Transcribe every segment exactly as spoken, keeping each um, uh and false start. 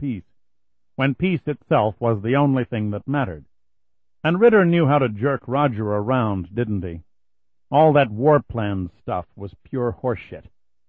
peace, when peace itself was the only thing that mattered. And Ritter knew how to jerk Roger around, didn't he? All that war plan stuff was pure horseshit.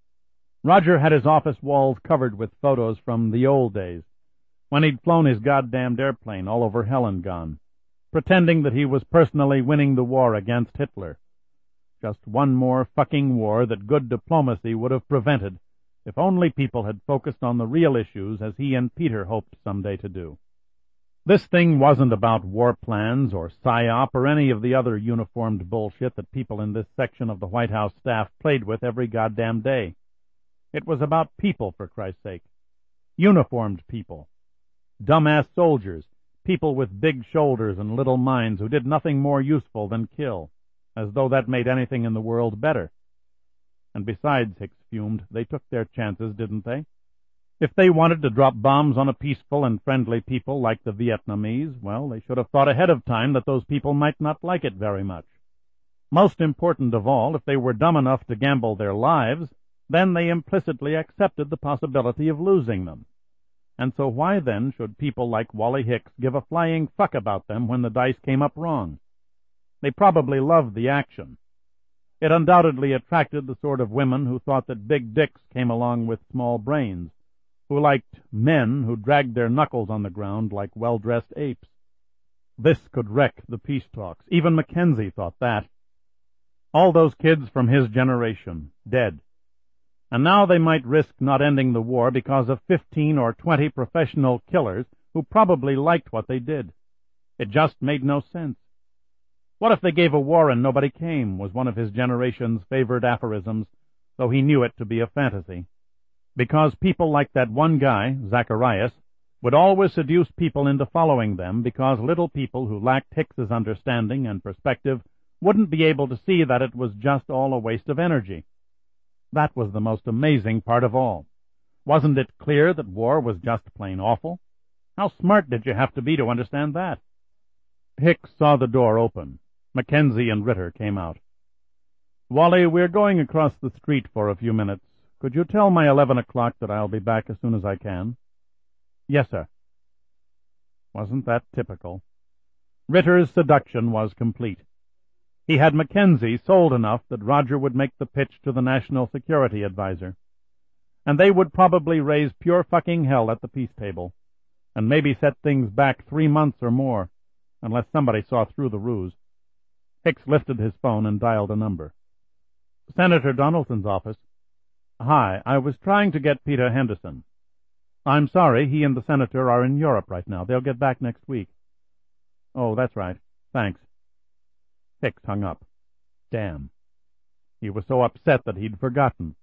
Roger had his office walls covered with photos from the old days, when he'd flown his goddamned airplane all over hell and gone, pretending that he was personally winning the war against Hitler. Just one more fucking war that good diplomacy would have prevented if only people had focused on the real issues as he and Peter hoped someday to do. This thing wasn't about war plans or PSYOP or any of the other uniformed bullshit that people in this section of the White House staff played with every goddamn day. It was about people, for Christ's sake. Uniformed people. Dumbass soldiers, people with big shoulders and little minds who did nothing more useful than kill, as though that made anything in the world better. And besides, Hicks fumed, they took their chances, didn't they? If they wanted to drop bombs on a peaceful and friendly people like the Vietnamese, well, they should have thought ahead of time that those people might not like it very much. Most important of all, if they were dumb enough to gamble their lives, then they implicitly accepted the possibility of losing them. And so why then should people like Wally Hicks give a flying fuck about them when the dice came up wrong? They probably loved the action. It undoubtedly attracted the sort of women who thought that big dicks came along with small brains, who liked men who dragged their knuckles on the ground like well-dressed apes. This could wreck the peace talks. Even Mackenzie thought that. All those kids from his generation, dead. And now they might risk not ending the war because of fifteen or twenty professional killers who probably liked what they did. It just made no sense. What if they gave a war and nobody came, was one of his generation's favored aphorisms, though he knew it to be a fantasy. Because people like that one guy, Zacharias, would always seduce people into following them because little people who lacked Hicks's understanding and perspective wouldn't be able to see that it was just all a waste of energy. That was the most amazing part of all. Wasn't it clear that war was just plain awful? How smart did you have to be to understand that? Hicks saw the door open. Mackenzie and Ritter came out. Wally, we're going across the street for a few minutes. Could you tell my eleven o'clock that I'll be back as soon as I can? Yes, sir. Wasn't that typical? Ritter's seduction was complete. He had Mackenzie sold enough that Roger would make the pitch to the National Security Advisor. And they would probably raise pure fucking hell at the peace table, and maybe set things back three months or more, unless somebody saw through the ruse. Hicks lifted his phone and dialed a number. Senator Donaldson's office. Hi, I was trying to get Peter Henderson. I'm sorry, he and the senator are in Europe right now. They'll get back next week. Oh, that's right. Thanks. Hicks hung up. Damn. He was so upset that he'd forgotten.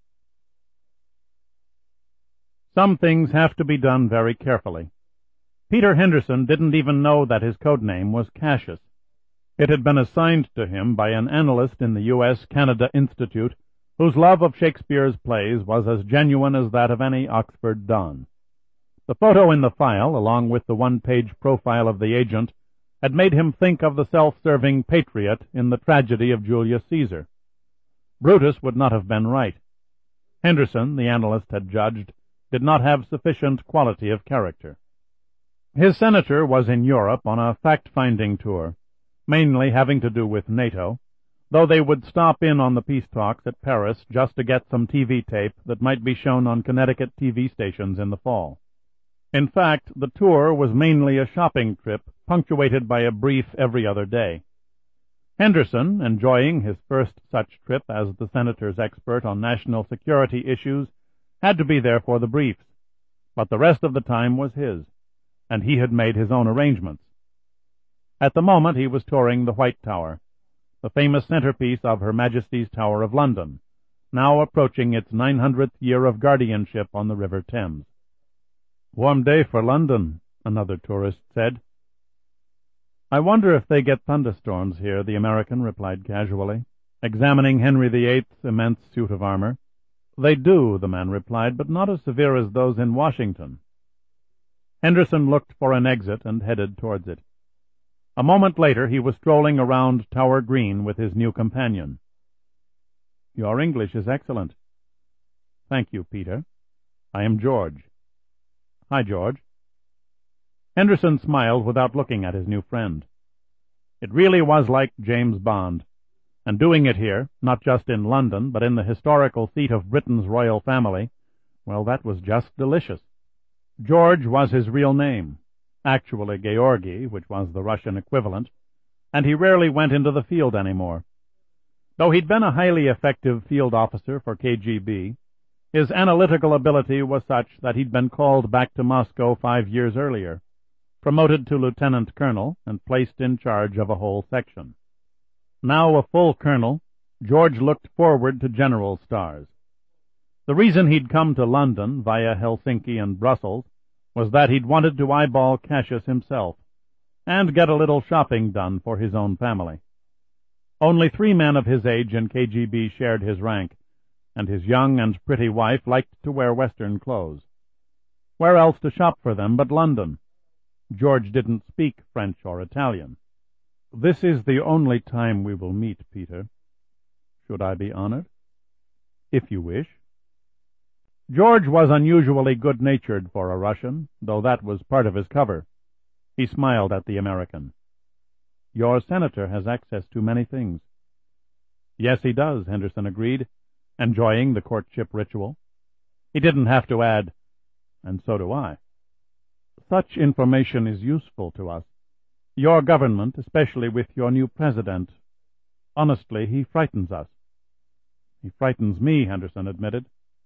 Some things have to be done very carefully. Peter Henderson didn't even know that his code name was Cassius. It had been assigned to him by an analyst in the U S Canada Institute whose love of Shakespeare's plays was as genuine as that of any Oxford don. The photo in the file, along with the one-page profile of the agent, had made him think of the self-serving patriot in the tragedy of Julius Caesar. Brutus would not have been right. Henderson, the analyst had judged, did not have sufficient quality of character. His senator was in Europe on a fact-finding tour, mainly having to do with NATO, though they would stop in on the peace talks at Paris just to get some T V tape that might be shown on Connecticut T V stations in the fall. In fact, the tour was mainly a shopping trip, punctuated by a brief every other day. Henderson, enjoying his first such trip as the senator's expert on national security issues, had to be there for the briefs, but the rest of the time was his, and he had made his own arrangements. At the moment he was touring the White Tower, the famous centerpiece of Her Majesty's Tower of London, now approaching its nine hundredth year of guardianship on the River Thames. Warm day for London, another tourist said. I wonder if they get thunderstorms here, the American replied casually, examining Henry the Eighth's immense suit of armor. They do, the man replied, but not as severe as those in Washington. Henderson looked for an exit and headed towards it. A moment later he was strolling around Tower Green with his new companion. Your English is excellent. Thank you, Peter. I am George. Hi, George. Henderson smiled without looking at his new friend. It really was like James Bond, and doing it here, not just in London, but in the historical seat of Britain's royal family, well, that was just delicious. George was his real name, actually Georgy, which was the Russian equivalent, and he rarely went into the field anymore. Though he'd been a highly effective field officer for K G B, his analytical ability was such that he'd been called back to Moscow five years earlier, promoted to lieutenant colonel, and placed in charge of a whole section. Now a full colonel, George looked forward to general stars. The reason he'd come to London via Helsinki and Brussels was that he'd wanted to eyeball Cassius himself, and get a little shopping done for his own family. Only three men of his age in K G B shared his rank, and his young and pretty wife liked to wear Western clothes. Where else to shop for them but London? George didn't speak French or Italian. "This is the only time we will meet, Peter. Should I be honored?" "If you wish." George was unusually good-natured for a Russian, though that was part of his cover. He smiled at the American. "Your senator has access to many things." "Yes, he does," Henderson agreed, enjoying the courtship ritual. He didn't have to add, "and so do I." "Such information is useful to us. Your government, especially with your new president, honestly, he frightens us." "He frightens me," Henderson admitted.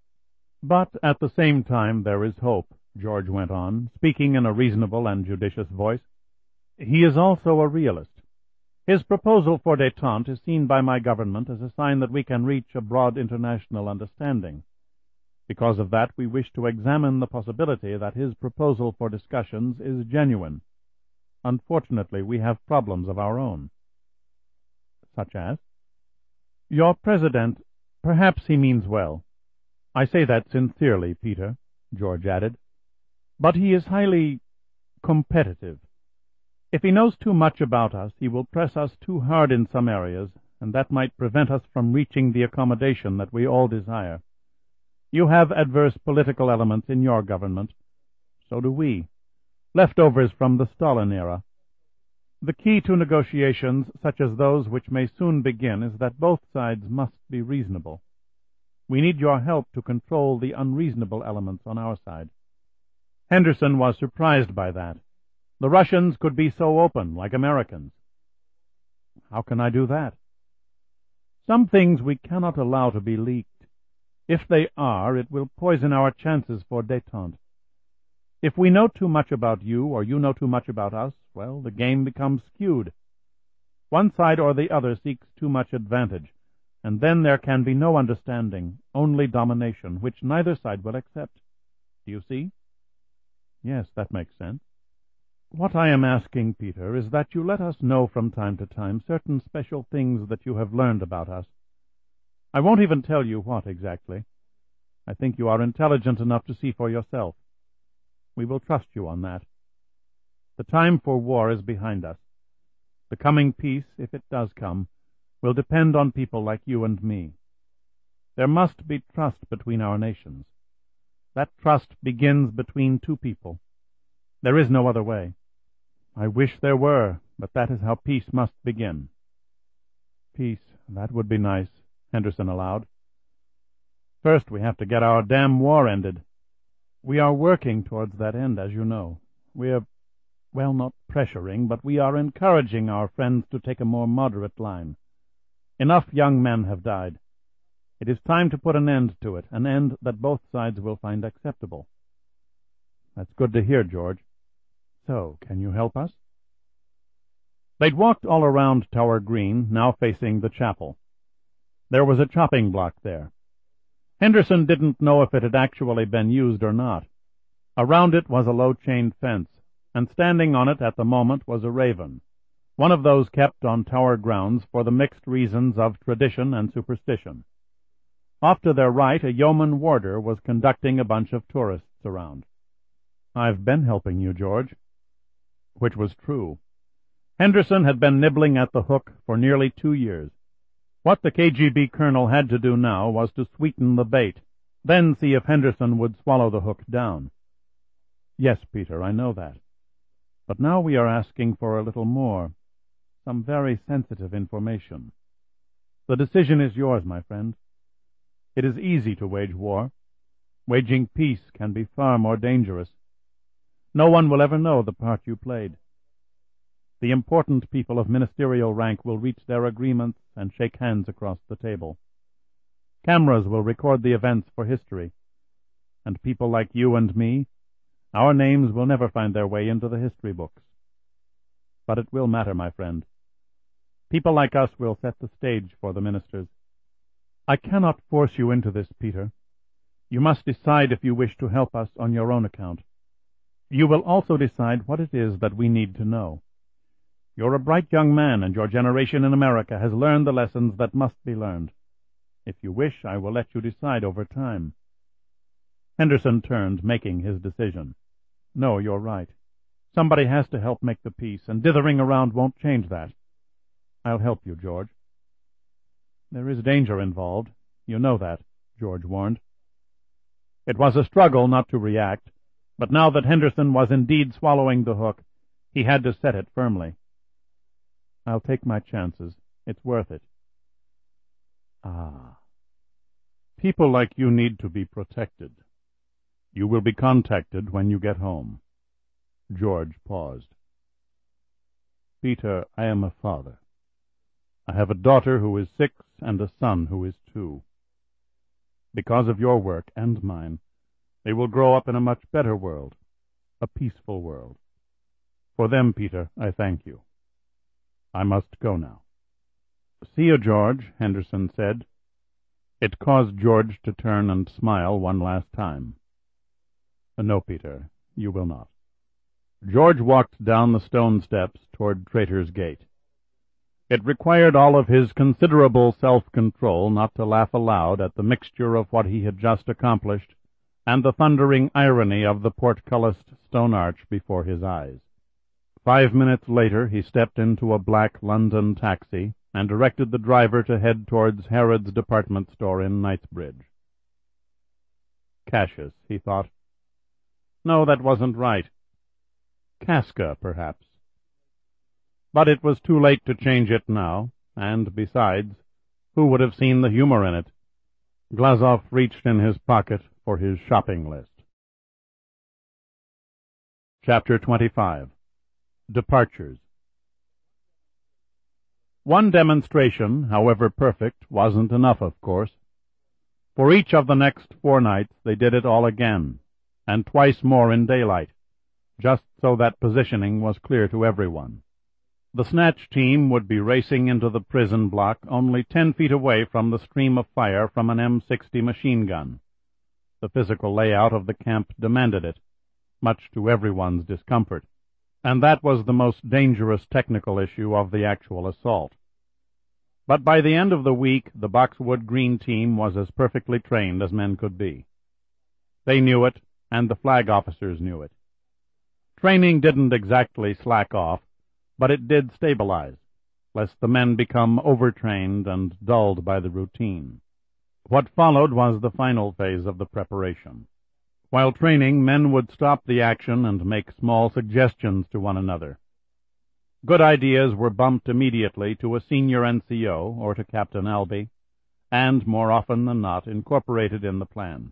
"But at the same time there is hope," George went on, speaking in a reasonable and judicious voice. "He is also a realist. His proposal for détente is seen by my government as a sign that we can reach a broad international understanding. Because of that, we wish to examine the possibility that his proposal for discussions is genuine. Unfortunately, we have problems of our own." "Such as?" "Your president, perhaps he means well. I say that sincerely, Peter," George added. "But he is highly competitive. If he knows too much about us, he will press us too hard in some areas, and that might prevent us from reaching the accommodation that we all desire. You have adverse political elements in your government. So do we. Leftovers from the Stalin era. The key to negotiations such as those which may soon begin is that both sides must be reasonable. We need your help to control the unreasonable elements on our side." Henderson was surprised by that. The Russians could be so open, like Americans. "How can I do that?" "Some things we cannot allow to be leaked. If they are, it will poison our chances for détente. If we know too much about you, or you know too much about us, well, the game becomes skewed. One side or the other seeks too much advantage, and then there can be no understanding, only domination, which neither side will accept. Do you see?" "Yes, that makes sense." "What I am asking, Peter, is that you let us know from time to time certain special things that you have learned about us. I won't even tell you what exactly. I think you are intelligent enough to see for yourself. We will trust you on that. The time for war is behind us. The coming peace, if it does come, will depend on people like you and me. There must be trust between our nations. That trust begins between two people. There is no other way. I wish there were, but that is how peace must begin." "Peace, that would be nice," Henderson allowed. "First we have to get our damn war ended." "We are working towards that end, as you know. We're, well, not pressuring, but we are encouraging our friends to take a more moderate line. Enough young men have died. It is time to put an end to it, an end that both sides will find acceptable." "That's good to hear, George. So, can you help us?" They'd walked all around Tower Green, now facing the chapel. There was a chopping block there. Henderson didn't know if it had actually been used or not. Around it was a low chain fence, and standing on it at the moment was a raven, one of those kept on Tower grounds for the mixed reasons of tradition and superstition. Off to their right, a yeoman warder was conducting a bunch of tourists around. "I've been helping you, George." Which was true. Henderson had been nibbling at the hook for nearly two years. What the K G B colonel had to do now was to sweeten the bait, then see if Henderson would swallow the hook down. "Yes, Peter, I know that." But now we are asking for a little more, some very sensitive information. The decision is yours, my friend. It is easy to wage war. Waging peace can be far more dangerous. No one will ever know the part you played. The important people of ministerial rank will reach their agreements and shake hands across the table. Cameras will record the events for history, and people like you and me, our names will never find their way into the history books. But it will matter, my friend. People like us will set the stage for the ministers. I cannot force you into this, Peter. You must decide if you wish to help us on your own account. You will also decide what it is that we need to know. You're a bright young man, and your generation in America has learned the lessons that must be learned. If you wish, I will let you decide over time. Henderson turned, making his decision. No, you're right. Somebody has to help make the peace, and dithering around won't change that. I'll help you, George. There is danger involved. You know that, George warned. It was a struggle not to react, but now that Henderson was indeed swallowing the hook, he had to set it firmly. I'll take my chances. It's worth it. Ah. People like you need to be protected. You will be contacted when you get home. George paused. Peter, I am a father. I have a daughter who is six and a son who is two. Because of your work and mine, they will grow up in a much better world, a peaceful world. For them, Peter, I thank you. I must go now. See you, George, Henderson said. It caused George to turn and smile one last time. No, Peter, you will not. George walked down the stone steps toward Traitor's Gate. It required all of his considerable self-control not to laugh aloud at the mixture of what he had just accomplished and the thundering irony of the portcullised stone arch before his eyes. Five minutes later he stepped into a black London taxi and directed the driver to head towards Harrod's department store in Knightsbridge. Cassius, he thought. No, that wasn't right. Casca, perhaps. But it was too late to change it now, and, besides, who would have seen the humor in it? Glazov reached in his pocket for his shopping list. Chapter twenty-five. Departures. One demonstration, however perfect, wasn't enough, of course. For each of the next four nights they did it all again, and twice more in daylight, just so that positioning was clear to everyone. The Snatch team would be racing into the prison block only ten feet away from the stream of fire from an M sixty machine gun. The physical layout of the camp demanded it, much to everyone's discomfort, and that was the most dangerous technical issue of the actual assault. But by the end of the week, the Boxwood Green team was as perfectly trained as men could be. They knew it, and the flag officers knew it. Training didn't exactly slack off, but it did stabilize, lest the men become overtrained and dulled by the routine. What followed was the final phase of the preparation. While training, men would stop the action and make small suggestions to one another. Good ideas were bumped immediately to a senior N C O or to Captain Albee, and, more often than not, incorporated in the plan.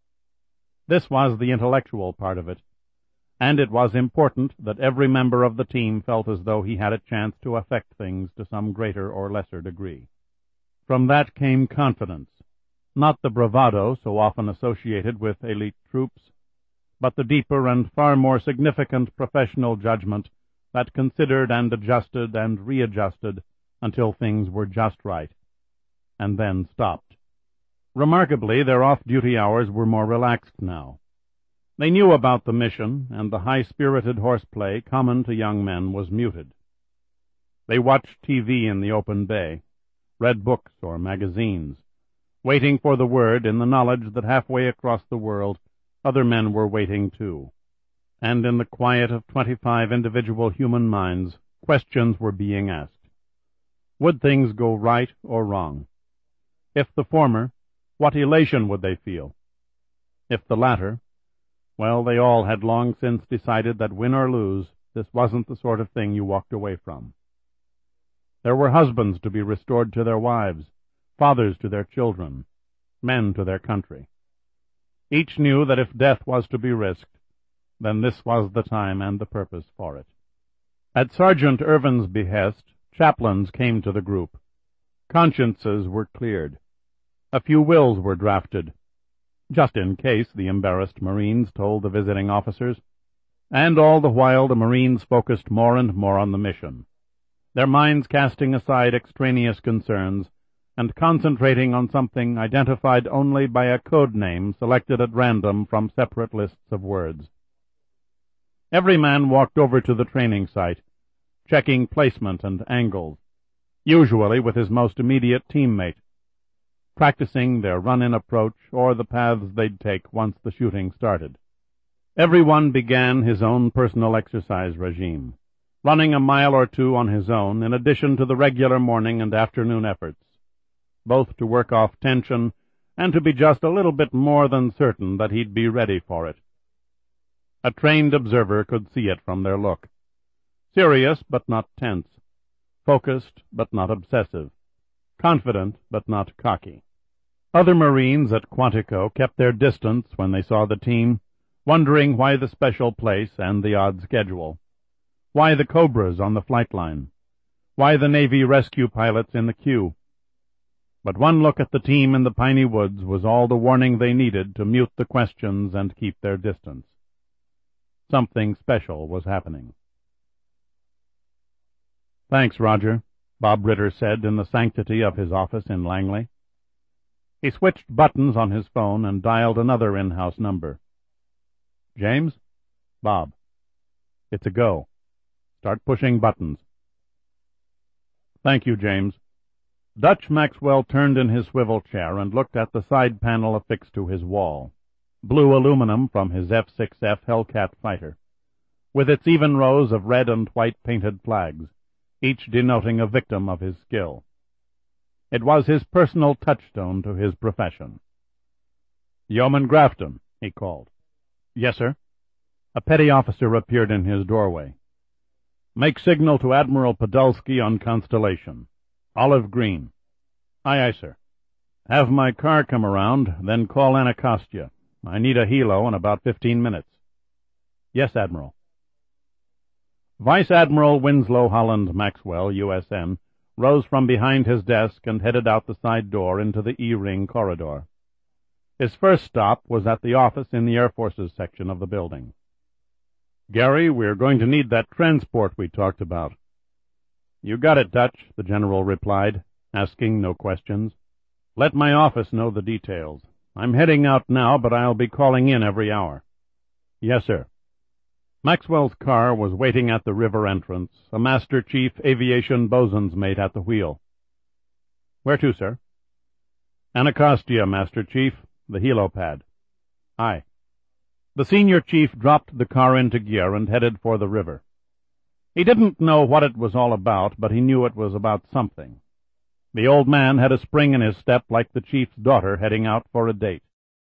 This was the intellectual part of it, and it was important that every member of the team felt as though he had a chance to affect things to some greater or lesser degree. From that came confidence, not the bravado so often associated with elite troops, but the deeper and far more significant professional judgment that considered and adjusted and readjusted until things were just right, and then stopped. Remarkably, their off-duty hours were more relaxed now. They knew about the mission, and the high-spirited horseplay common to young men was muted. They watched T V in the open bay, read books or magazines, waiting for the word in the knowledge that halfway across the world other men were waiting too. And in the quiet of twenty-five individual human minds, questions were being asked. Would things go right or wrong? If the former, what elation would they feel? If the latter, well, they all had long since decided that win or lose, this wasn't the sort of thing you walked away from. There were husbands to be restored to their wives, fathers to their children, men to their country. Each knew that if death was to be risked, then this was the time and the purpose for it. At Sergeant Irvin's behest, chaplains came to the group. Consciences were cleared. A few wills were drafted, just in case, the embarrassed Marines told the visiting officers. And all the while the Marines focused more and more on the mission, their minds casting aside extraneous concerns and concentrating on something identified only by a code name selected at random from separate lists of words. Every man walked over to the training site, checking placement and angles, usually with his most immediate teammate, practicing their run-in approach or the paths they'd take once the shooting started. Everyone began his own personal exercise regime, running a mile or two on his own in addition to the regular morning and afternoon efforts, both to work off tension and to be just a little bit more than certain that he'd be ready for it. A trained observer could see it from their look. Serious but not tense, focused but not obsessive, confident but not cocky. Other Marines at Quantico kept their distance when they saw the team, wondering why the special place and the odd schedule, why the Cobras on the flight line, why the Navy rescue pilots in the queue. But one look at the team in the piney woods was all the warning they needed to mute the questions and keep their distance. Something special was happening. "Thanks, Roger," Bob Ritter said in the sanctity of his office in Langley. He switched buttons on his phone and dialed another in-house number. "James?" "Bob." "It's a go. Start pushing buttons." "Thank you, James." Dutch Maxwell turned in his swivel chair and looked at the side panel affixed to his wall, blue aluminum from his F six F Hellcat fighter, with its even rows of red and white painted flags, each denoting a victim of his skill. It was his personal touchstone to his profession. "Yeoman Grafton," he called. "Yes, sir." A petty officer appeared in his doorway. "Make signal to Admiral Podolsky on Constellation. Olive green." "Aye, aye, sir." "Have my car come around, then call Anacostia. I need a helo in about fifteen minutes." "Yes, Admiral." Vice Admiral Winslow Holland Maxwell, U S N, rose from behind his desk and headed out the side door into the E-ring corridor. His first stop was at the office in the Air Force's section of the building. "Gary, we're going to need that transport we talked about." "You got it, Dutch," the general replied, asking no questions. "Let my office know the details. I'm heading out now, but I'll be calling in every hour." "Yes, sir." Maxwell's car was waiting at the river entrance, a Master Chief Aviation bosun's mate at the wheel. "Where to, sir?" "Anacostia, Master Chief, the helipad." "Aye." The senior chief dropped the car into gear and headed for the river. He didn't know what it was all about, but he knew it was about something. The old man had a spring in his step like the chief's daughter heading out for a date.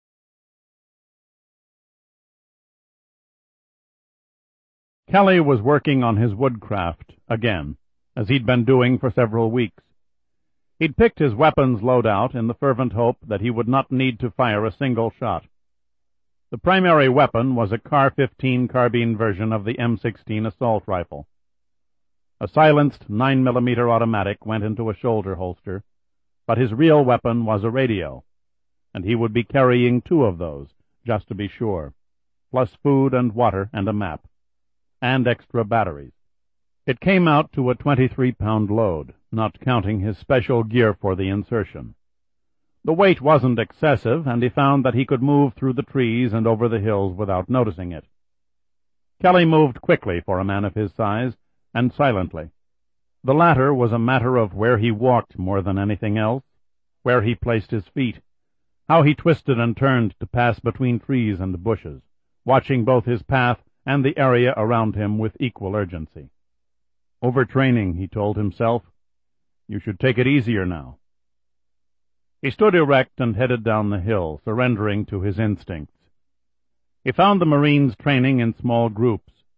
Kelly was working on his woodcraft, again, as he'd been doing for several weeks. He'd picked his weapons loadout in the fervent hope that he would not need to fire a single shot. The primary weapon was a C A R fifteen carbine version of the M sixteen assault rifle. A silenced nine millimeter automatic went into a shoulder holster, but his real weapon was a radio, and he would be carrying two of those, just to be sure, plus food and water and a map, and extra batteries. It came out to a twenty-three pound load, not counting his special gear for the insertion. The weight wasn't excessive, and he found that he could move through the trees and over the hills without noticing it. Kelly moved quickly for a man of his size, and silently. The latter was a matter of where he walked more than anything else, where he placed his feet, how he twisted and turned to pass between trees and bushes, watching both his path and the area around him with equal urgency. Overtraining, he told himself. You should take it easier now. He stood erect and headed down the hill, surrendering to his instincts. He found the Marines training in small groups,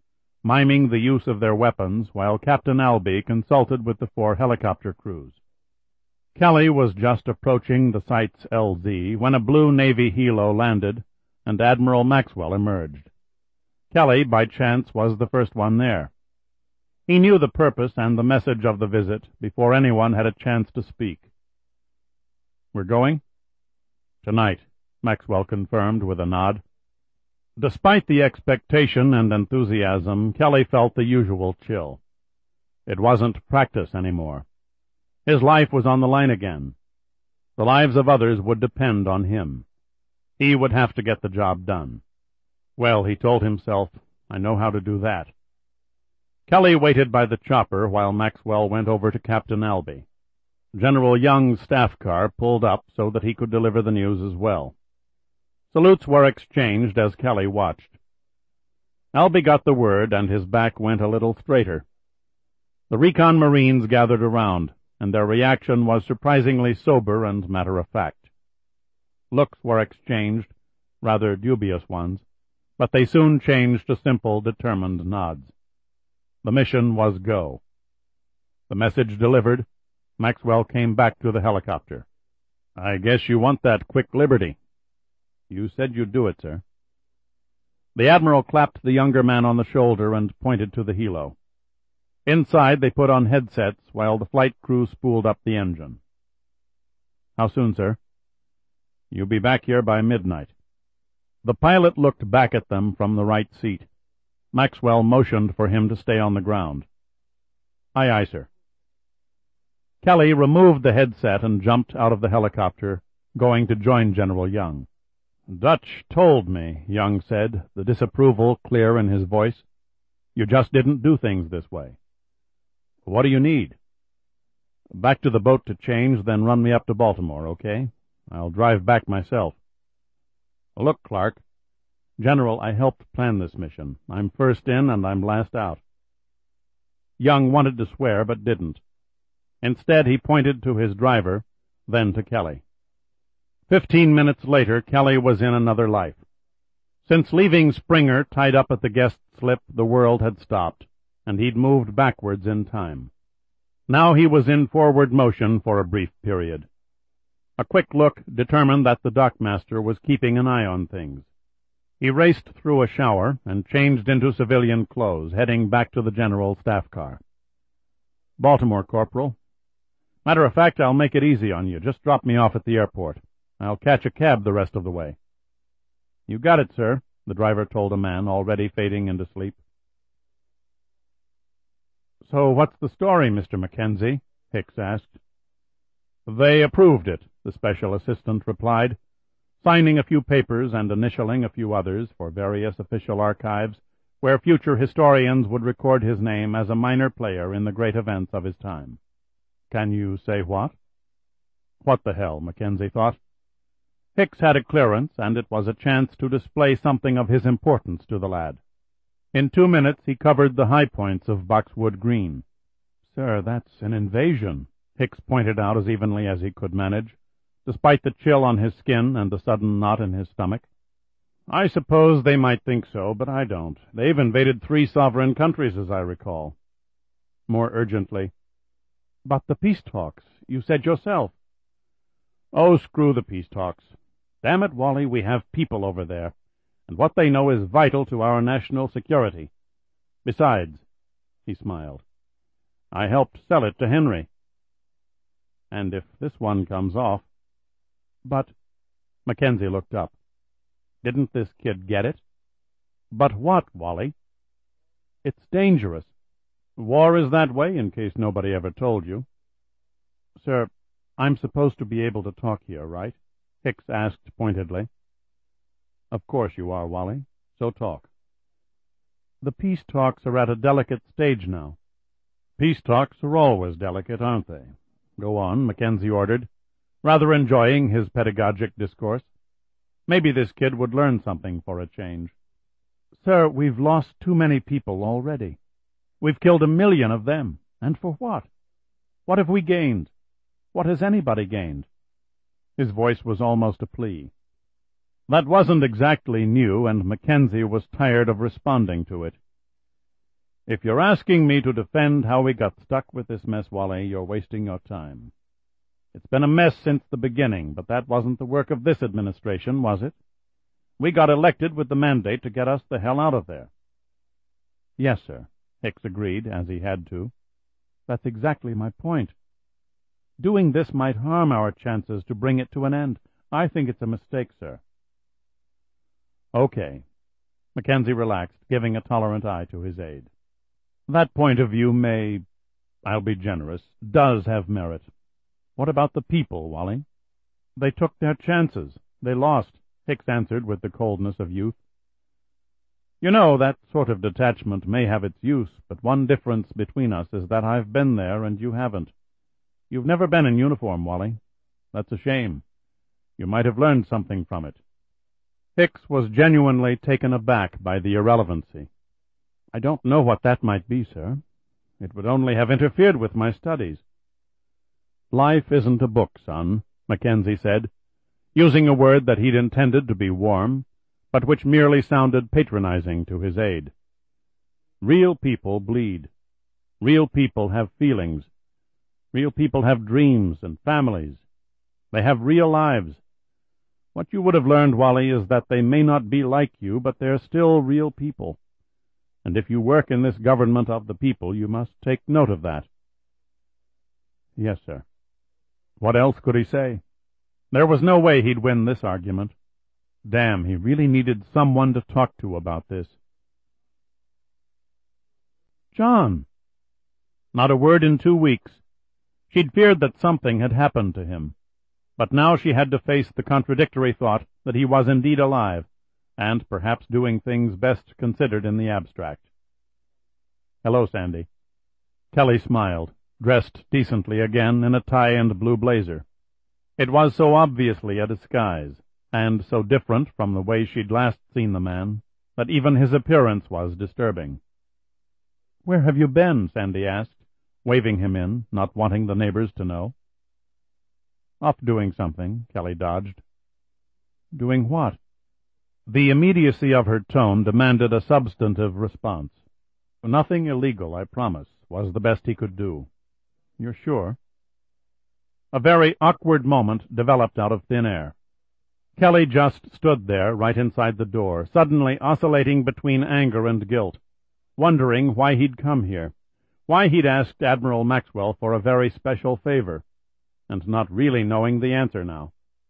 miming the use of their weapons while Captain Albee consulted with the four helicopter crews. Kelly was just approaching the site's L Z when a blue Navy helo landed and Admiral Maxwell emerged. Kelly, by chance, was the first one there. He knew the purpose and the message of the visit before anyone had a chance to speak. "We're going?" "Tonight," Maxwell confirmed with a nod. Despite the expectation and enthusiasm, Kelly felt the usual chill. It wasn't practice anymore. His life was on the line again. The lives of others would depend on him. He would have to get the job done. Well, he told himself, I know how to do that. Kelly waited by the chopper while Maxwell went over to Captain Albee. General Young's staff car pulled up so that he could deliver the news as well. Salutes were exchanged as Kelly watched. Albee got the word, and his back went a little straighter. The recon Marines gathered around, and their reaction was surprisingly sober and matter-of-fact. Looks were exchanged, rather dubious ones, but they soon changed to simple, determined nods. The mission was go. The message delivered, Maxwell came back to the helicopter. "I guess you want that quick liberty." "You said you'd do it, sir." The Admiral clapped the younger man on the shoulder and pointed to the helo. Inside, they put on headsets while the flight crew spooled up the engine. "How soon, sir?" "You'll be back here by midnight." The pilot looked back at them from the right seat. Maxwell motioned for him to stay on the ground. "Aye, aye, sir." Kelly removed the headset and jumped out of the helicopter, going to join General Young. "Dutch told me," Young said, the disapproval clear in his voice. "You just didn't do things this way." "What do you need?" "Back to the boat to change, then run me up to Baltimore, okay? I'll drive back myself." "Look, Clark." "General, I helped plan this mission. I'm first in and I'm last out." Young wanted to swear, but didn't. Instead, he pointed to his driver, then to Kelly. Fifteen minutes later, Kelly was in another life. Since leaving Springer tied up at the guest slip, the world had stopped, and he'd moved backwards in time. Now he was in forward motion for a brief period. A quick look determined that the dockmaster was keeping an eye on things. He raced through a shower and changed into civilian clothes, heading back to the general staff car. "Baltimore, Corporal. Matter of fact, I'll make it easy on you. Just drop me off at the airport. I'll catch a cab the rest of the way." "You got it, sir," the driver told a man already fading into sleep. "So what's the story, Mister Mackenzie?" Hicks asked. "They approved it," the special assistant replied, signing a few papers and initialing a few others for various official archives where future historians would record his name as a minor player in the great events of his time. "Can you say what?" What the hell, Mackenzie thought. Hicks had a clearance, and it was a chance to display something of his importance to the lad. In two minutes he covered the high points of Boxwood Green. "Sir, that's an invasion," Hicks pointed out as evenly as he could manage, despite the chill on his skin and the sudden knot in his stomach. "I suppose they might think so, but I don't. They've invaded three sovereign countries, as I recall." More urgently, "But the peace talks. You said yourself." "Oh, screw the peace talks. Damn it, Wally, we have people over there, and what they know is vital to our national security. Besides," he smiled, "I helped sell it to Henry. And if this one comes off—" "But—" Mackenzie looked up. Didn't this kid get it? "But what, Wally?" "It's dangerous. War is that way, in case nobody ever told you." "Sir, I'm supposed to be able to talk here, right?" Hicks asked pointedly. "Of course you are, Wally. So talk." "The peace talks are at a delicate stage now." "Peace talks are always delicate, aren't they? Go on," Mackenzie ordered, rather enjoying his pedagogic discourse. Maybe this kid would learn something for a change. "Sir, we've lost too many people already. We've killed a million of them. And for what? What have we gained? What has anybody gained?" His voice was almost a plea. That wasn't exactly new, and Mackenzie was tired of responding to it. If you're asking me to defend how we got stuck with this mess, Wally, you're wasting your time. It's been a mess since the beginning, but that wasn't the work of this administration, was it? We got elected with the mandate to get us the hell out of there. Yes, sir, Hicks agreed, as he had to. That's exactly my point. Doing this might harm our chances to bring it to an end. I think it's a mistake, sir. Okay. Mackenzie relaxed, giving a tolerant eye to his aide. That point of view may, I'll be generous, does have merit. What about the people, Wally? They took their chances. They lost, Hicks answered with the coldness of youth. You know, that sort of detachment may have its use, but one difference between us is that I've been there and you haven't. You've never been in uniform, Wally. That's a shame. You might have learned something from it. Hicks was genuinely taken aback by the irrelevancy. I don't know what that might be, sir. It would only have interfered with my studies. Life isn't a book, son, Mackenzie said, using a word that he'd intended to be warm, but which merely sounded patronizing to his aide. Real people bleed. Real people have feelings. Real people have dreams and families. They have real lives. What you would have learned, Wally, is that they may not be like you, but they're still real people. And if you work in this government of the people, you must take note of that. Yes, sir. What else could he say? There was no way he'd win this argument. Damn, he really needed someone to talk to about this. John! Not a word in two weeks. She'd feared that something had happened to him. But now she had to face the contradictory thought that he was indeed alive, and perhaps doing things best considered in the abstract. Hello, Sandy. Kelly smiled, dressed decently again in a tie and blue blazer. It was so obviously a disguise, and so different from the way she'd last seen the man, that even his appearance was disturbing. Where have you been? Sandy asked, waving him in, not wanting the neighbors to know. Off doing something, Kelly dodged. Doing what? The immediacy of her tone demanded a substantive response. Nothing illegal, I promise, was the best he could do. You're sure? A very awkward moment developed out of thin air. Kelly just stood there, right inside the door, suddenly oscillating between anger and guilt, wondering why he'd come here, why he'd asked Admiral Maxwell for a very special favor, and not really knowing the answer now.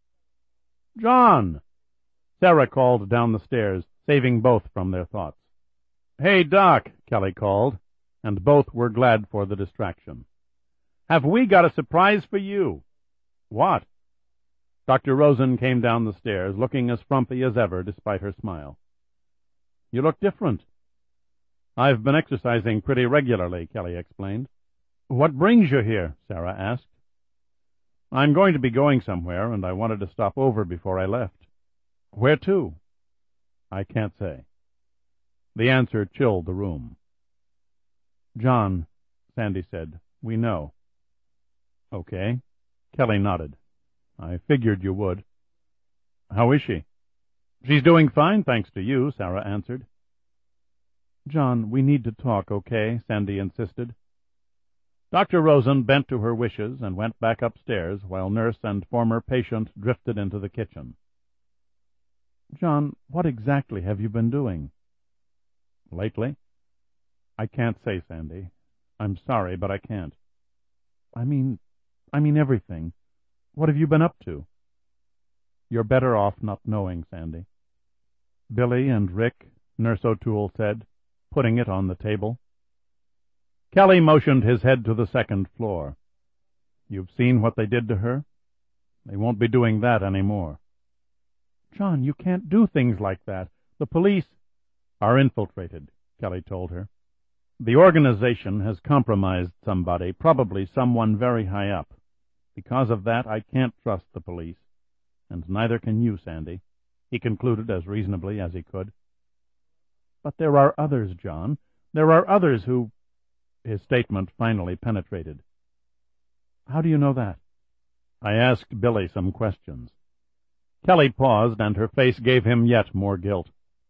John! Sarah called down the stairs, saving both from their thoughts. Hey, Doc, Kelly called, and both were glad for the distraction. Have we got a surprise for you? What? Doctor Rosen came down the stairs, looking as frumpy as ever despite her smile. You look different. I've been exercising pretty regularly, Kelly explained. What brings you here? Sarah asked. I'm going to be going somewhere, and I wanted to stop over before I left. Where to? I can't say. The answer chilled the room. John, Sandy said, we know. Okay. Kelly nodded. I figured you would. How is she? She's doing fine, thanks to you, Sarah answered. John, we need to talk, okay? Sandy insisted. Doctor Rosen bent to her wishes and went back upstairs, while nurse and former patient drifted into the kitchen. John, what exactly have you been doing? Lately? I can't say, Sandy. I'm sorry, but I can't. I mean, I mean everything. What have you been up to? You're better off not knowing, Sandy. Billy and Rick, Nurse O'Toole said, putting it on the table. Kelly motioned his head to the second floor. You've seen what they did to her? They won't be doing that any more. John, you can't do things like that. The police are infiltrated, Kelly told her. The organization has compromised somebody, probably someone very high up. Because of that, I can't trust the police, and neither can you, Sandy, he concluded as reasonably as he could. But there are others, John. There are others who... His statement finally penetrated. How do you know that? I asked Billy some questions. Kelly paused, and her face gave him yet more guilt.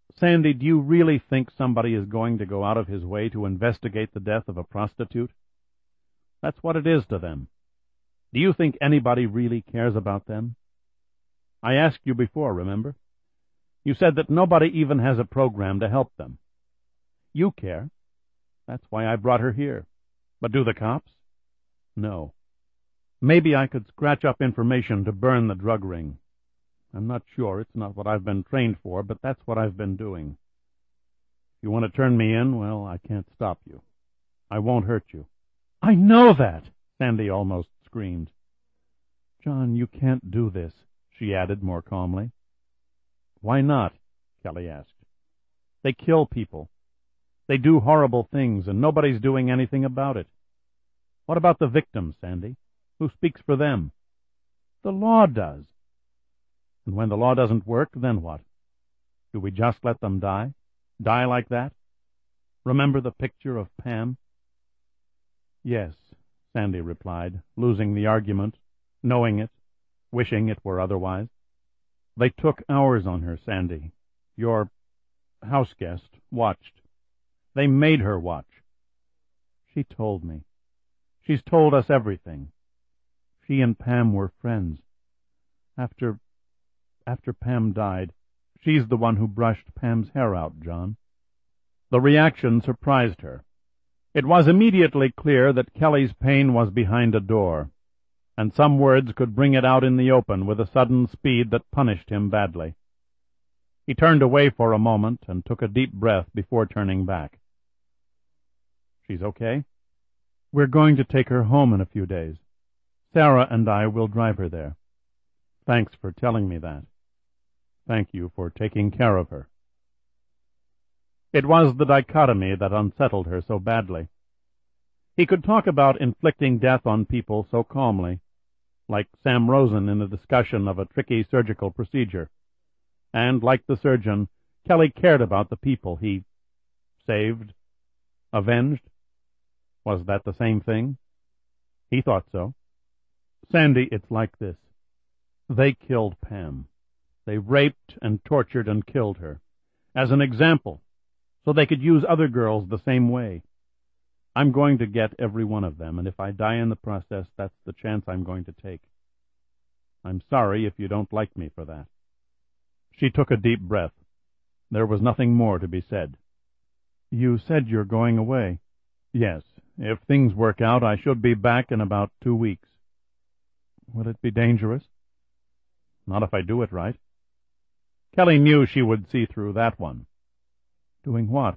Sandy, do you really think somebody is going to go out of his way to investigate the death of a prostitute? That's what it is to them. Do you think anybody really cares about them? I asked you before, remember? You said that nobody even has a program to help them. You care. That's why I brought her here. But do the cops? No. Maybe I could scratch up information to burn the drug ring. I'm not sure. It's not what I've been trained for, but that's what I've been doing. If you want to turn me in, well, I can't stop you. I won't hurt you. I know that, Sandy almost screamed. John, you can't do this, she added more calmly. Why not? Kelly asked. They kill people. They do horrible things, and nobody's doing anything about it. What about the victims, Sandy? Who speaks for them? The law does. And when the law doesn't work, then what? Do we just let them die? Die like that? Remember the picture of Pam? Yes, Sandy replied, losing the argument, knowing it, wishing it were otherwise. They took hours on her, Sandy. Your house guest watched. They made her watch. She told me. She's told us everything. She and Pam were friends. After, after Pam died, she's the one who brushed Pam's hair out, John. The reaction surprised her. It was immediately clear that Kelly's pain was behind a door, and some words could bring it out in the open with a sudden speed that punished him badly. He turned away for a moment and took a deep breath before turning back. She's okay? We're going to take her home in a few days. Sarah and I will drive her there. Thanks for telling me that. Thank you for taking care of her. It was the dichotomy that unsettled her so badly. He could talk about inflicting death on people so calmly, like Sam Rosen in a discussion of a tricky surgical procedure. And, like the surgeon, Kelly cared about the people he saved, avenged. Was that the same thing? He thought so. Sandy, it's like this. They killed Pam. They raped and tortured and killed her, as an example, so they could use other girls the same way. I'm going to get every one of them, and if I die in the process, that's the chance I'm going to take. I'm sorry if you don't like me for that. She took a deep breath. There was nothing more to be said. You said you're going away. Yes, if things work out, I should be back in about two weeks. Will it be dangerous? Not if I do it right. Kelly knew she would see through that one. Doing what?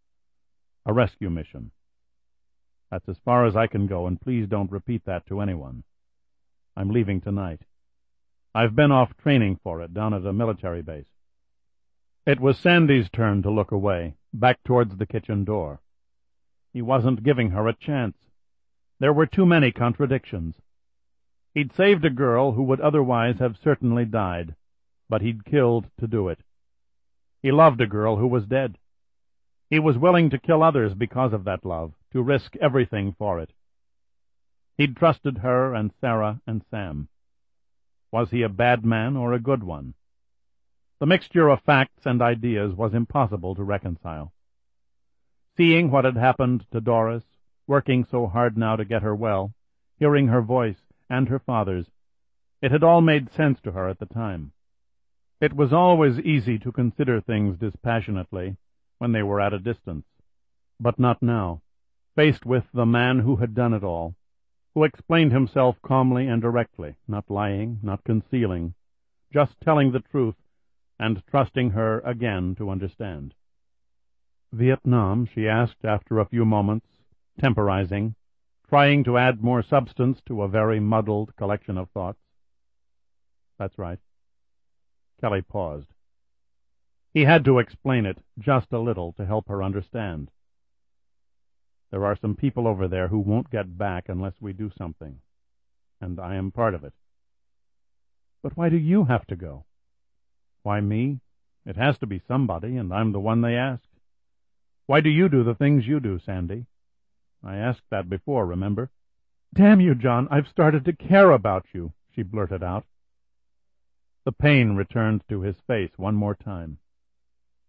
A rescue mission. That's as far as I can go, and please don't repeat that to anyone. I'm leaving tonight. I've been off training for it down at a military base. It was Sandy's turn to look away, back towards the kitchen door. He wasn't giving her a chance. There were too many contradictions. He'd saved a girl who would otherwise have certainly died, but he'd killed to do it. He loved a girl who was dead. He was willing to kill others because of that love, to risk everything for it. He'd trusted her and Sarah and Sam. Was he a bad man or a good one? The mixture of facts and ideas was impossible to reconcile. Seeing what had happened to Doris, working so hard now to get her well, hearing her voice and her father's, it had all made sense to her at the time. It was always easy to consider things dispassionately when they were at a distance, but not now, faced with the man who had done it all, who explained himself calmly and directly, not lying, not concealing, just telling the truth and trusting her again to understand. Vietnam, she asked after a few moments, temporizing, trying to add more substance to a very muddled collection of thoughts. That's right. Kelly paused. He had to explain it just a little to help her understand. There are some people over there who won't get back unless we do something, and I am part of it. But why do you have to go? Why me? It has to be somebody, and I'm the one they ask. Why do you do the things you do, Sandy? I asked that before, remember? Damn you, John, I've started to care about you, she blurted out. The pain returned to his face one more time.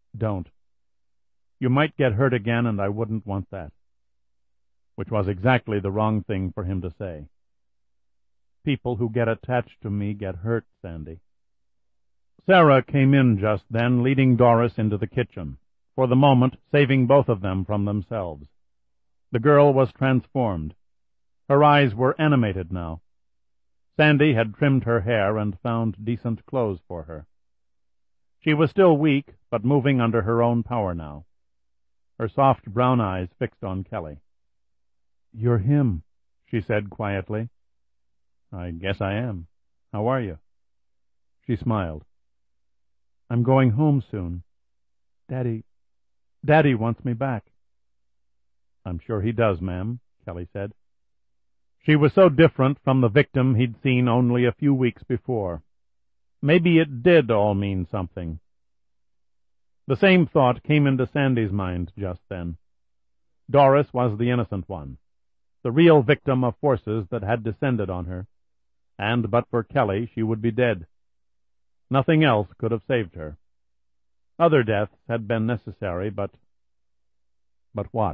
Don't. You might get hurt again, and I wouldn't want that. Which was exactly the wrong thing for him to say. People who get attached to me get hurt, Sandy. Sarah came in just then, leading Doris into the kitchen, for the moment saving both of them from themselves. The girl was transformed. Her eyes were animated now. Sandy had trimmed her hair and found decent clothes for her. She was still weak, but moving under her own power now. Her soft brown eyes fixed on Kelly. "You're him," she said quietly. "I guess I am. How are you?" She smiled. "I'm going home soon. Daddy, Daddy wants me back." "I'm sure he does, ma'am," Kelly said. She was so different from the victim he'd seen only a few weeks before. Maybe it did all mean something. The same thought came into Sandy's mind just then. Doris was the innocent one, the real victim of forces that had descended on her, and but for Kelly she would be dead. Nothing else could have saved her. Other deaths had been necessary, but... But what?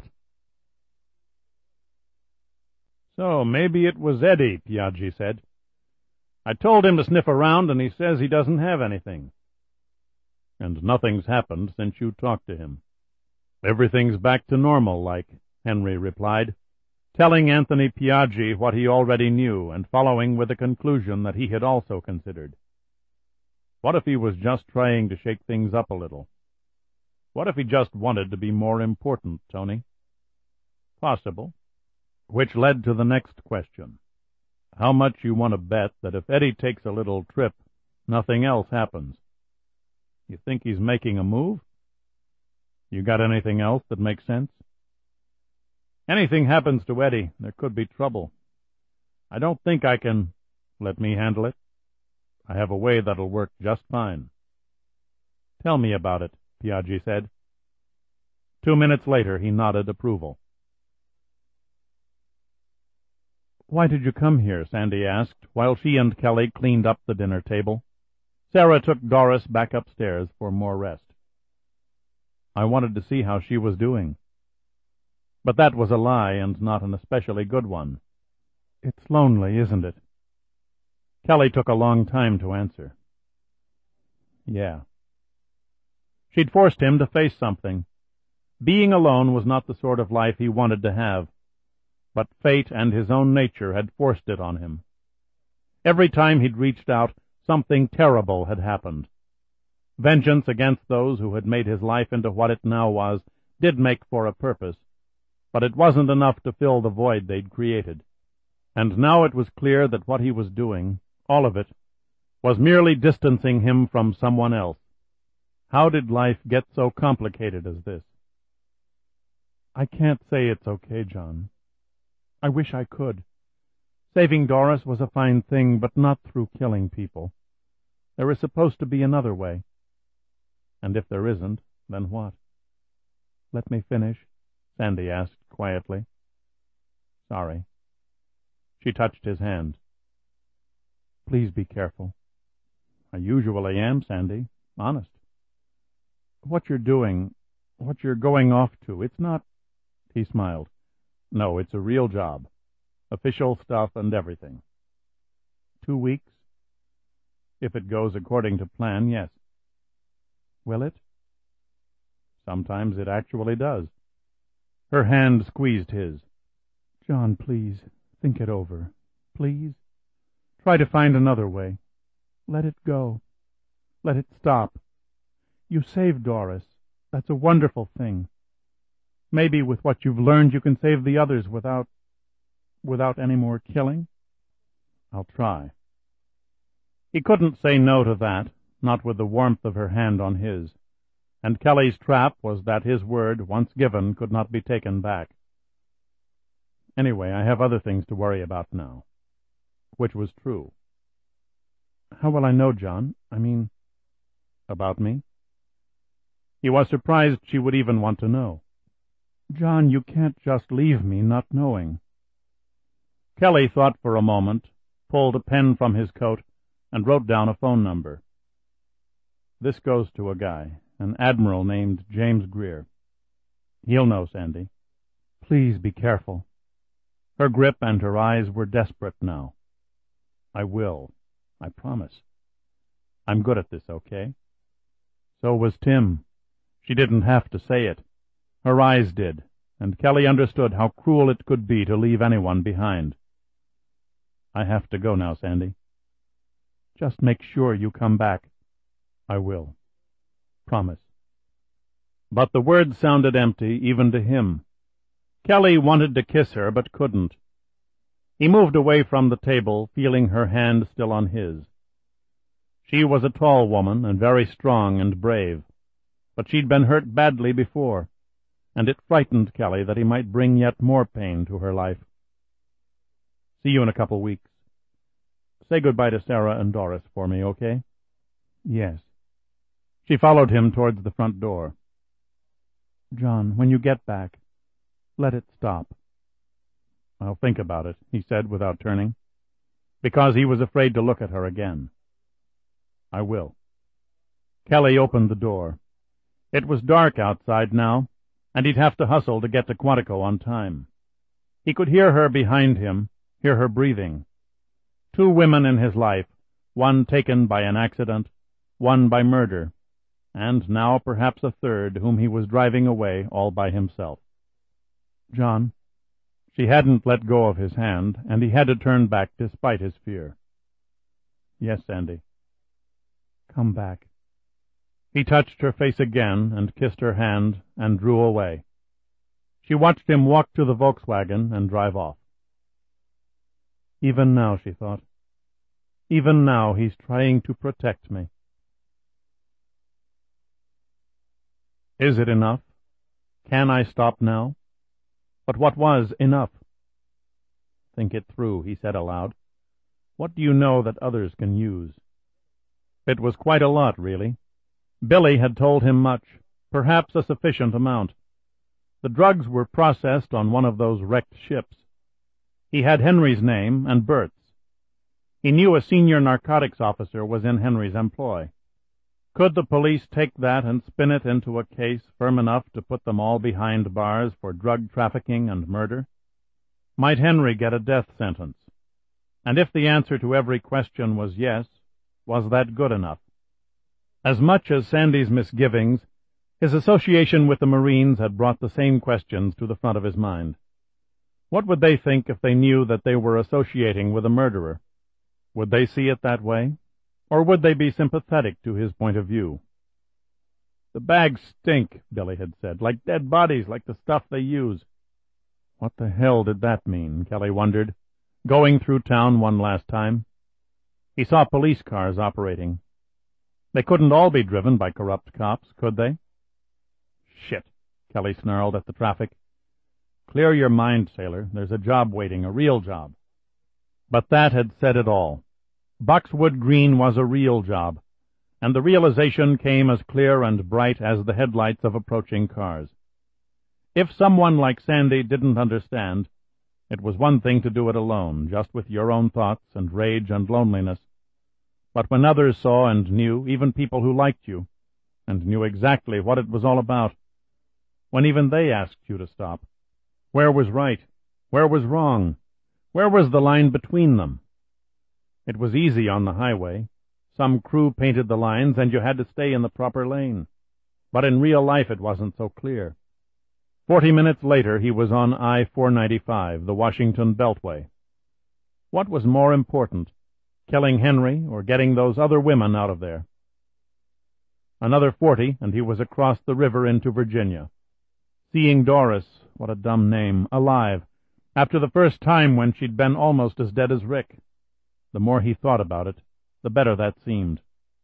"So maybe it was Eddie," Piaggi said. "I told him to sniff around, and he says he doesn't have anything." "And nothing's happened since you talked to him." "Everything's back to normal, like," Henry replied, telling Anthony Piaggi what he already knew, and following with a conclusion that he had also considered. What if he was just trying to shake things up a little? What if he just wanted to be more important, Tony? Possible. Which led to the next question. How much you want to bet that if Eddie takes a little trip, nothing else happens? You think he's making a move? You got anything else that makes sense? Anything happens to Eddie, there could be trouble. I don't think I can... Let me handle it. I have a way that'll work just fine. Tell me about it, Piaggi said. Two minutes later he nodded approval. Why did you come here? Sandy asked, while she and Kelly cleaned up the dinner table. Sarah took Doris back upstairs for more rest. I wanted to see how she was doing. But that was a lie, and not an especially good one. It's lonely, isn't it? Kelly took a long time to answer. Yeah. She'd forced him to face something. Being alone was not the sort of life he wanted to have, but fate and his own nature had forced it on him. Every time he'd reached out, something terrible had happened. Vengeance against those who had made his life into what it now was did make for a purpose, but it wasn't enough to fill the void they'd created. And now it was clear that what he was doing, all of it, was merely distancing him from someone else. How did life get so complicated as this? I can't say it's okay, John. I wish I could. Saving Doris was a fine thing, but not through killing people. There is supposed to be another way. And if there isn't, then what? Let me finish, Sandy asked quietly. Sorry. She touched his hand. Please be careful. I usually am, Sandy. Honest. What you're doing, what you're going off to, it's not... He smiled. No, it's a real job. Official stuff and everything. Two weeks? If it goes according to plan, yes. Will it? Sometimes it actually does. Her hand squeezed his. John, please, think it over. Please? Try to find another way. Let it go. Let it stop. You saved Doris. That's a wonderful thing. Maybe with what you've learned you can save the others without... without any more killing? I'll try. He couldn't say no to that, not with the warmth of her hand on his, and Kelly's trap was that his word, once given, could not be taken back. Anyway, I have other things to worry about now. Which was true. How will I know, John? I mean... About me? He was surprised she would even want to know. John, you can't just leave me not knowing. Kelly thought for a moment, pulled a pen from his coat, and wrote down a phone number. This goes to a guy. an admiral named James Greer. He'll know, Sandy. Please be careful. Her grip and her eyes were desperate now. I will. I promise. I'm good at this, okay? So was Tim. She didn't have to say it. Her eyes did, and Kelly understood how cruel it could be to leave anyone behind. I have to go now, Sandy. Just make sure you come back. I will. Promise. But the words sounded empty even to him. Kelly wanted to kiss her, but couldn't. He moved away from the table, feeling her hand still on his. She was a tall woman, and very strong and brave, but she'd been hurt badly before, and it frightened Kelly that he might bring yet more pain to her life. See you in a couple weeks. Say goodbye to Sarah and Doris for me, okay? Yes. She followed him towards the front door. John, when you get back, let it stop. I'll think about it, he said without turning, because he was afraid to look at her again. I will. Kelly opened the door. It was dark outside now, and he'd have to hustle to get to Quantico on time. He could hear her behind him, hear her breathing. Two women in his life, one taken by an accident, one by murder, and now perhaps a third whom he was driving away all by himself. John. She hadn't let go of his hand, and he had to turn back despite his fear. Yes, Sandy. Come back. He touched her face again and kissed her hand and drew away. She watched him walk to the Volkswagen and drive off. Even now, she thought, even now he's trying to protect me. Is it enough? Can I stop now? But what was enough? Think it through, he said aloud. What do you know that others can use? It was quite a lot, really. Billy had told him much, perhaps a sufficient amount. The drugs were processed on one of those wrecked ships. He had Henry's name and Bert's. He knew a senior narcotics officer was in Henry's employ. Could the police take that and spin it into a case firm enough to put them all behind bars for drug trafficking and murder? Might Henry get a death sentence? And if the answer to every question was yes, was that good enough? As much as Sandy's misgivings, his association with the Marines had brought the same questions to the front of his mind. What would they think if they knew that they were associating with a murderer? Would they see it that way? Or would they be sympathetic to his point of view? The bags stink, Billy had said, like dead bodies, like the stuff they use. What the hell did that mean, Kelly wondered, going through town one last time. He saw police cars operating. They couldn't all be driven by corrupt cops, could they? Shit, Kelly snarled at the traffic. Clear your mind, sailor. There's a job waiting, a real job. But that had said it all. Boxwood Green was a real job, and the realization came as clear and bright as the headlights of approaching cars. If someone like Sandy didn't understand, it was one thing to do it alone, just with your own thoughts and rage and loneliness. But when others saw and knew, even people who liked you, and knew exactly what it was all about, when even they asked you to stop, where was right? Where was wrong? Where was the line between them? It was easy on the highway. Some crew painted the lines, and you had to stay in the proper lane. But in real life it wasn't so clear. Forty minutes later he was on I four ninety-five, the Washington Beltway. What was more important, killing Henry or getting those other women out of there? Another forty, and he was across the river into Virginia. Seeing Doris, what a dumb name, alive, after the first time when she'd been almost as dead as Rick. The more he thought about it, the better that seemed.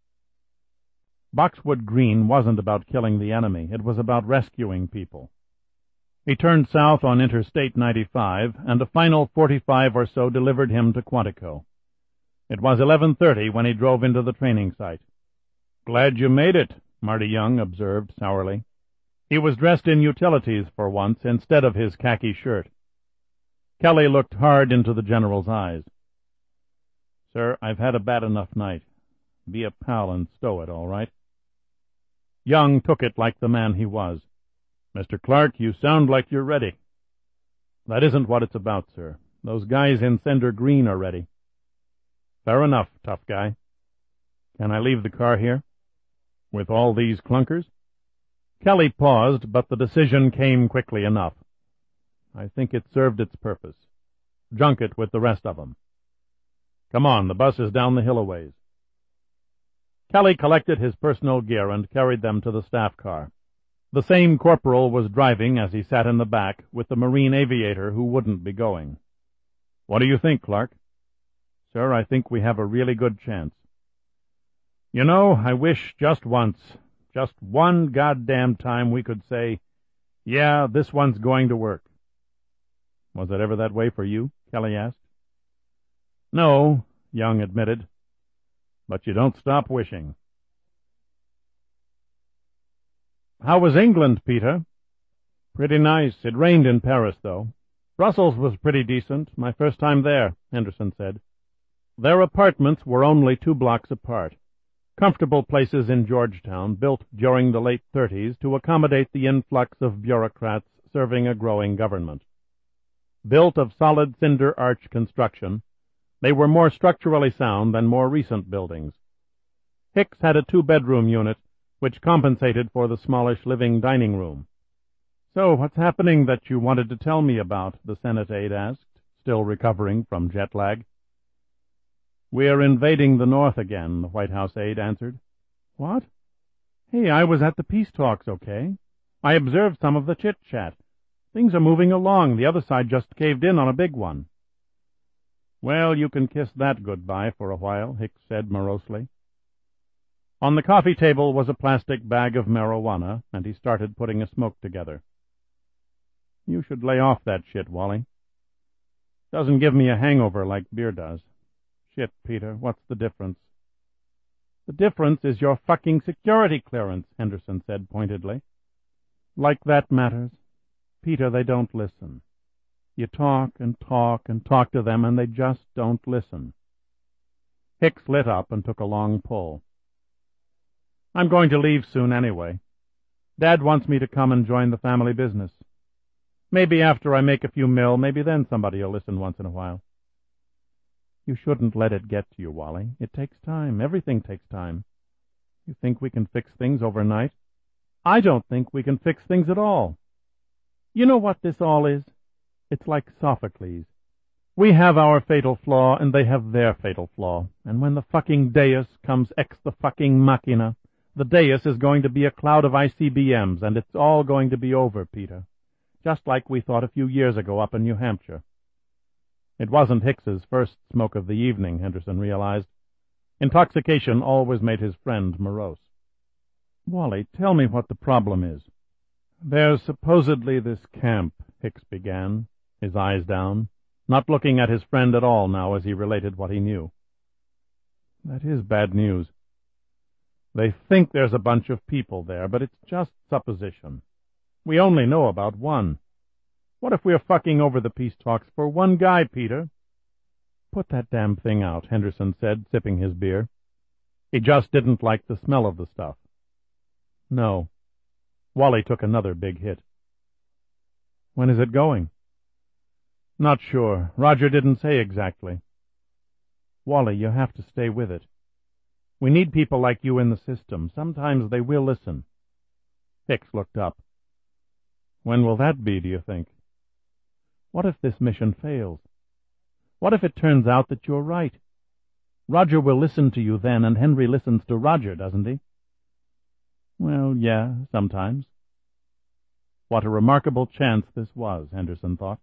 Boxwood Green wasn't about killing the enemy. It was about rescuing people. He turned south on Interstate ninety-five, and a final forty-five or so delivered him to Quantico. It was eleven thirty when he drove into the training site. "Glad you made it," Marty Young observed sourly. He was dressed in utilities for once instead of his khaki shirt. Kelly looked hard into the general's eyes. "Sir, I've had a bad enough night. Be a pal and stow it, all right?" Young took it like the man he was. "Mister Clark, you sound like you're ready." "That isn't what it's about, sir. Those guys in Cinder Green are ready." "Fair enough, tough guy. Can I leave the car here?" "With all these clunkers?" Kelly paused, but the decision came quickly enough. "I think it served its purpose. Junk it with the rest of 'em. Come on, the bus is down the hill a ways." Kelly collected his personal gear and carried them to the staff car. The same corporal was driving as he sat in the back with the Marine aviator who wouldn't be going. "What do you think, Clark?" "Sir, I think we have a really good chance." "You know, I wish just once, just one goddamn time we could say, yeah, this one's going to work." "Was it ever that way for you?" Kelly asked. "No," Young admitted, "but you don't stop wishing." "How was England, Peter?" "Pretty nice. It rained in Paris, though. Brussels was pretty decent, my first time there," Henderson said. Their apartments were only two blocks apart. Comfortable places in Georgetown, built during the late thirties to accommodate the influx of bureaucrats serving a growing government. Built of solid cinder arch construction, they were more structurally sound than more recent buildings. Hicks had a two-bedroom unit, which compensated for the smallish living dining room. "So what's happening that you wanted to tell me about?" the Senate aide asked, still recovering from jet lag. "We're invading the North again," the White House aide answered. "What? Hey, I was at the peace talks, okay? I observed some of the chit-chat. Things are moving along. The other side just caved in on a big one." "Well, you can kiss that goodbye for a while," Hicks said morosely. On the coffee table was a plastic bag of marijuana, and he started putting a smoke together. "You should lay off that shit, Wally. Doesn't give me a hangover like beer does." "Shit, Peter, what's the difference?" "The difference is your fucking security clearance," Henderson said pointedly. "Like that matters. Peter, they don't listen. You talk and talk and talk to them, and they just don't listen." Hicks lit up and took a long pull. "I'm going to leave soon anyway. Dad wants me to come and join the family business. Maybe after I make a few mil, maybe then somebody'll listen once in a while." "You shouldn't let it get to you, Wally. It takes time. Everything takes time. You think we can fix things overnight? I don't think we can fix things at all. You know what this all is? It's like Sophocles. We have our fatal flaw, and they have their fatal flaw. And when the fucking Deus comes ex the fucking machina, the Deus is going to be a cloud of I C B Ms, and it's all going to be over, Peter. Just like we thought a few years ago up in New Hampshire." It wasn't Hicks's first smoke of the evening, Henderson realized. Intoxication always made his friend morose. "Wally, tell me what the problem is." "There's supposedly this camp," Hicks began, his eyes down, not looking at his friend at all now as he related what he knew. "That is bad news. They think there's a bunch of people there, but it's just supposition. We only know about one. What if we're fucking over the peace talks for one guy, Peter?" "Put that damn thing out," Henderson said, sipping his beer. He just didn't like the smell of the stuff. "No." Wally took another big hit. "When is it going?" "Not sure. Roger didn't say exactly." "Wally, you have to stay with it. We need people like you in the system. Sometimes they will listen." Hicks looked up. "When will that be, do you think?" "What if this mission fails? What if it turns out that you're right? Roger will listen to you then, and Henry listens to Roger, doesn't he?" "Well, yeah, sometimes." What a remarkable chance this was, Henderson thought.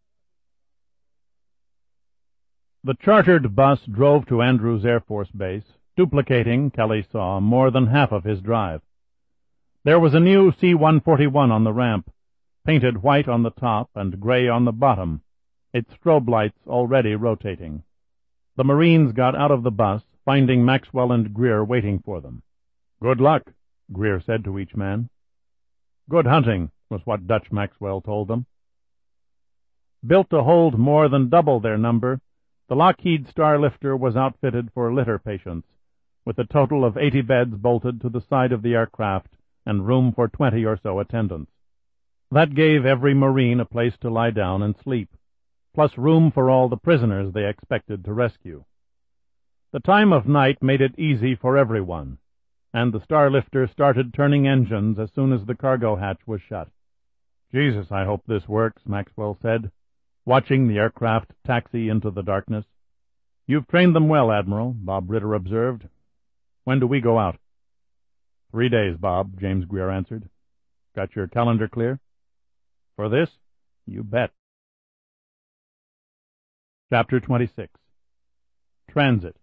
The chartered bus drove to Andrews Air Force Base, duplicating, Kelly saw, more than half of his drive. There was a new C one forty-one on the ramp, painted white on the top and gray on the bottom, its strobe lights already rotating. The Marines got out of the bus, finding Maxwell and Greer waiting for them. "Good luck," Greer said to each man. "Good hunting," was what Dutch Maxwell told them. Built to hold more than double their number, the Lockheed Starlifter was outfitted for litter patients, with a total of eighty beds bolted to the side of the aircraft and room for twenty or so attendants. That gave every Marine a place to lie down and sleep, plus room for all the prisoners they expected to rescue. The time of night made it easy for everyone, and the Starlifter started turning engines as soon as the cargo hatch was shut. "Jesus, I hope this works," Maxwell said, watching the aircraft taxi into the darkness. "You've trained them well, Admiral," Bob Ritter observed. "When do we go out?" "Three days, Bob," James Greer answered. "Got your calendar clear?" "For this? You bet." Chapter twenty-six. Transit.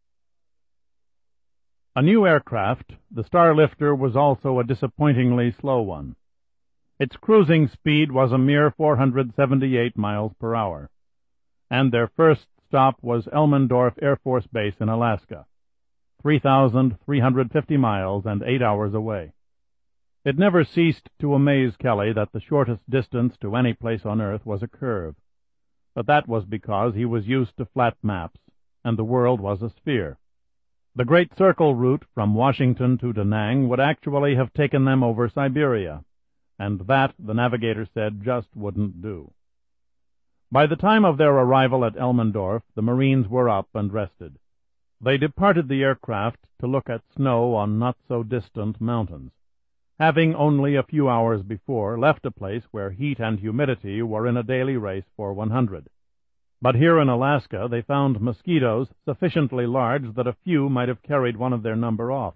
A new aircraft, the Starlifter was also a disappointingly slow one. Its cruising speed was a mere four hundred seventy-eight miles per hour, and their first stop was Elmendorf Air Force Base in Alaska, three thousand three hundred fifty miles and eight hours away. It never ceased to amaze Kelly that the shortest distance to any place on Earth was a curve, but that was because he was used to flat maps, and the world was a sphere. The Great Circle route from Washington to Da Nang would actually have taken them over Siberia, and that, the navigator said, just wouldn't do. By the time of their arrival at Elmendorf, the Marines were up and rested. They departed the aircraft to look at snow on not-so-distant mountains, having only a few hours before left a place where heat and humidity were in a daily race for one hundred. But here in Alaska they found mosquitoes sufficiently large that a few might have carried one of their number off.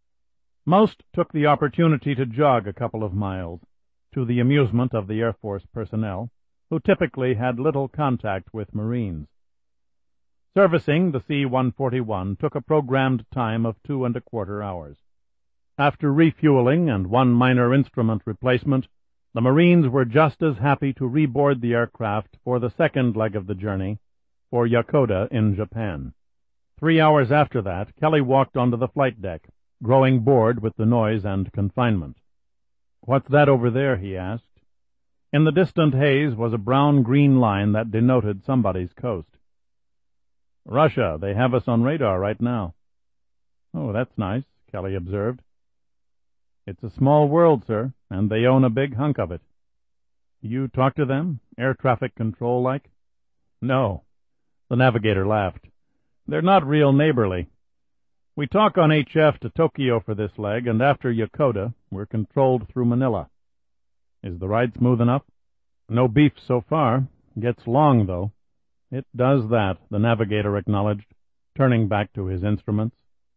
Most took the opportunity to jog a couple of miles, to the amusement of the Air Force personnel, who typically had little contact with Marines. Servicing the C one forty-one took a programmed time of two and a quarter hours. After refueling and one minor instrument replacement, the Marines were just as happy to reboard the aircraft for the second leg of the journey, for Yokota in Japan. Three hours after that, Kelly walked onto the flight deck, growing bored with the noise and confinement. "What's that over there?" he asked. In the distant haze was a brown-green line that denoted somebody's coast. "Russia. They have us on radar right now." "Oh, that's nice," Kelly observed. "It's a small world, sir, and they own a big hunk of it." "You talk to them? Air traffic control like?" "No." The navigator laughed. "They're not real neighborly. We talk on H F to Tokyo for this leg, and after Yokota, we're controlled through Manila." "Is the ride smooth enough?" "No beef so far. Gets long, though." "It does that," the navigator acknowledged, turning back to his instruments.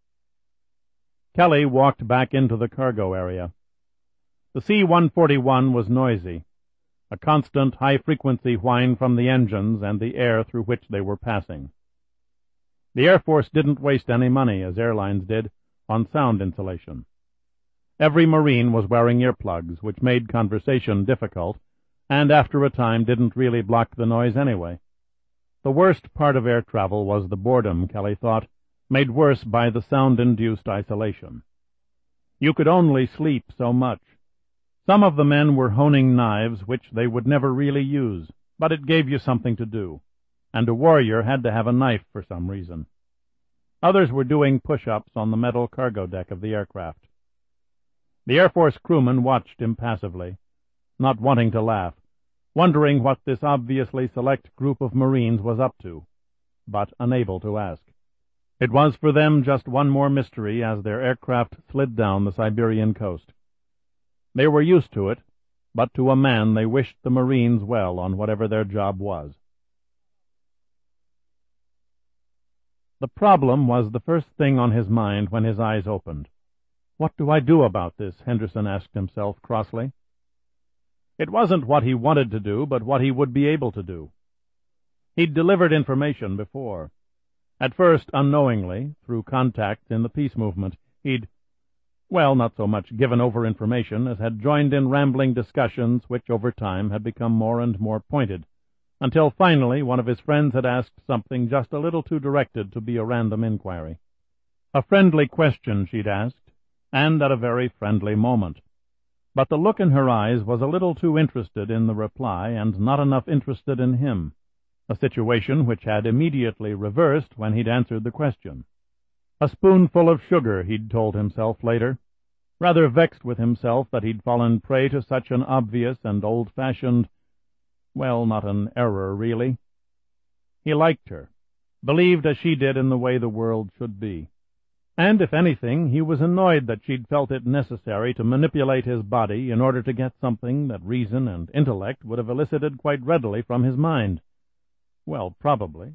Kelly walked back into the cargo area. The C one forty-one was noisy, a constant high-frequency whine from the engines and the air through which they were passing. The Air Force didn't waste any money, as airlines did, on sound insulation. Every Marine was wearing earplugs, which made conversation difficult, and after a time didn't really block the noise anyway. The worst part of air travel was the boredom, Kelly thought, made worse by the sound-induced isolation. You could only sleep so much. Some of the men were honing knives which they would never really use, but it gave you something to do, and a warrior had to have a knife for some reason. Others were doing push-ups on the metal cargo deck of the aircraft. The Air Force crewman watched impassively, not wanting to laugh, wondering what this obviously select group of Marines was up to, but unable to ask. It was for them just one more mystery as their aircraft slid down the Siberian coast. They were used to it, but to a man they wished the Marines well on whatever their job was. The problem was the first thing on his mind when his eyes opened. "What do I do about this?" Henderson asked himself crossly. It wasn't what he wanted to do, but what he would be able to do. He'd delivered information before. At first, unknowingly, through contacts in the peace movement, he'd, well, not so much given over information as had joined in rambling discussions which over time had become more and more pointed, until finally one of his friends had asked something just a little too directed to be a random inquiry. A friendly question she'd asked, and at a very friendly moment. But the look in her eyes was a little too interested in the reply and not enough interested in him, a situation which had immediately reversed when he'd answered the question. A spoonful of sugar, he'd told himself later. rather vexed with himself that he'd fallen prey to such an obvious and old-fashioned, well, not an error, really. He liked her, believed as she did in the way the world should be. And, if anything, he was annoyed that she'd felt it necessary to manipulate his body in order to get something that reason and intellect would have elicited quite readily from his mind. Well, probably.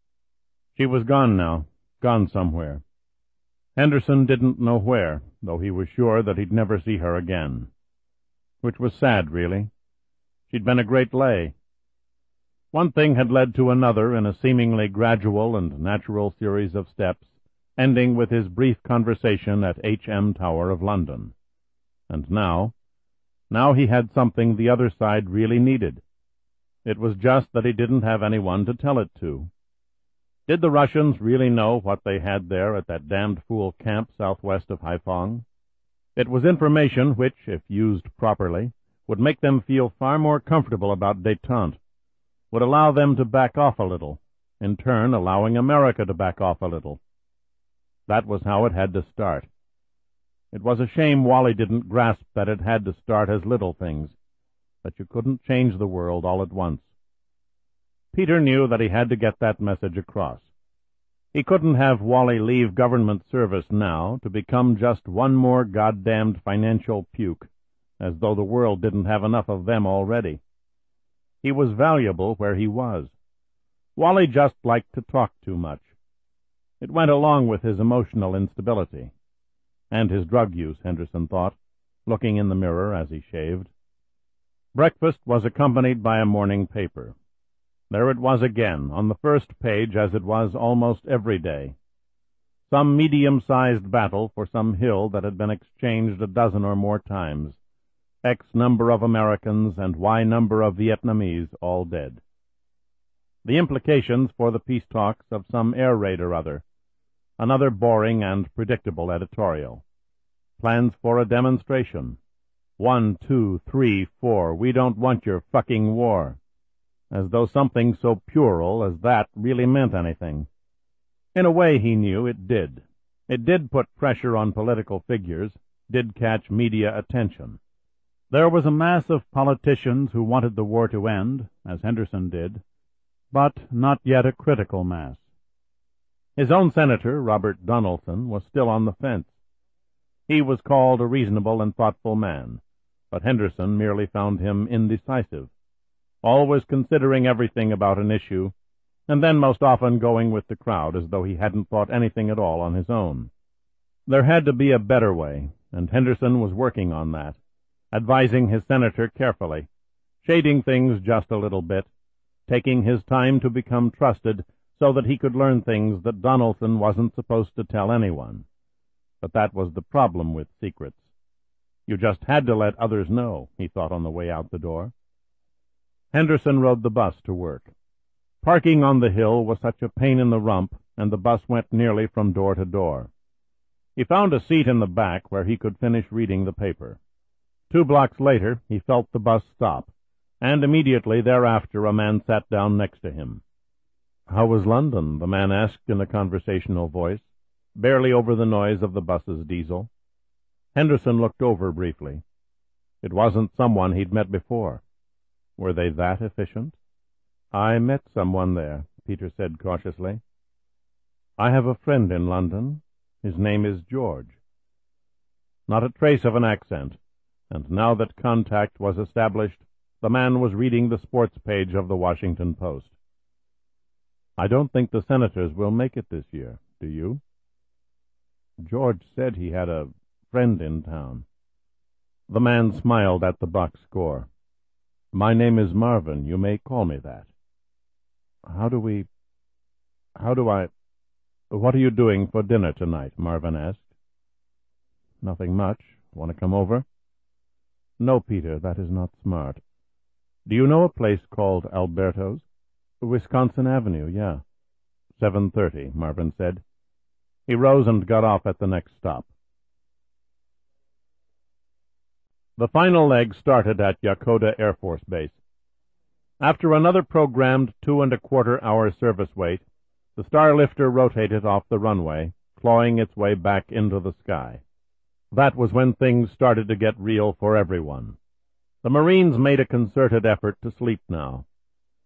She was gone now, gone somewhere. Henderson didn't know where, though he was sure that he'd never see her again. Which was sad, really. She'd been a great lay. One thing had led to another in a seemingly gradual and natural series of steps, ending with his brief conversation at H M Tower of London. And now, now he had something the other side really needed. It was just that he didn't have anyone to tell it to. Did the Russians really know what they had there at that damned fool camp southwest of Haiphong? It was information which, if used properly, would make them feel far more comfortable about détente, would allow them to back off a little, in turn allowing America to back off a little. That was how it had to start. It was a shame Wally didn't grasp that it had to start as little things, that you couldn't change the world all at once. Peter knew that he had to get that message across. He couldn't have Wally leave government service now to become just one more goddamned financial puke, as though the world didn't have enough of them already. He was valuable where he was. Wally just liked to talk too much. It went along with his emotional instability. And his drug use, Henderson thought, looking in the mirror as he shaved. Breakfast was accompanied by a morning paper. There it was again, on the first page as it was almost every day. Some medium-sized battle for some hill that had been exchanged a dozen or more times. X number of Americans and Y number of Vietnamese all dead. The implications for the peace talks of some air raid or other. Another boring and predictable editorial. Plans for a demonstration. One, two, three, four. We don't want your fucking war. As though something so puerile as that really meant anything. In a way, he knew, it did. It did put pressure on political figures, did catch media attention. There was a mass of politicians who wanted the war to end, as Henderson did, but not yet a critical mass. His own senator, Robert Donaldson, was still on the fence. He was called a reasonable and thoughtful man, but Henderson merely found him indecisive, always considering everything about an issue, and then most often going with the crowd as though he hadn't thought anything at all on his own. There had to be a better way, and Henderson was working on that, advising his senator carefully, shading things just a little bit, taking his time to become trusted so that he could learn things that Donaldson wasn't supposed to tell anyone. But that was the problem with secrets. You just had to let others know, he thought on the way out the door. Henderson rode the bus to work. Parking on the hill was such a pain in the rump, and the bus went nearly from door to door. He found a seat in the back where he could finish reading the paper. Two blocks later, he felt the bus stop, and immediately thereafter a man sat down next to him. "How was London?" the man asked in a conversational voice, barely over the noise of the bus's diesel. Henderson looked over briefly. It wasn't someone he'd met before. Were they that efficient? "I met someone there," Peter said cautiously. "I have a friend in London. His name is George." Not a trace of an accent, and now that contact was established, the man was reading the sports page of the Washington Post. "I don't think the Senators will make it this year, do you?" George said he had a friend in town. The man smiled at the box score. "My name is Marvin. You may call me that." How do we... How do I... What are you doing for dinner tonight?" Marvin asked. "Nothing much. Want to come over?" "No, Peter, that is not smart. Do you know a place called Alberto's?" "Wisconsin Avenue, yeah." seven thirty, Marvin said. He rose and got off at the next stop. The final leg started at Yokota Air Force Base. After another programmed two and a quarter hour service wait, the Starlifter rotated off the runway, clawing its way back into the sky. That was when things started to get real for everyone. The Marines made a concerted effort to sleep now.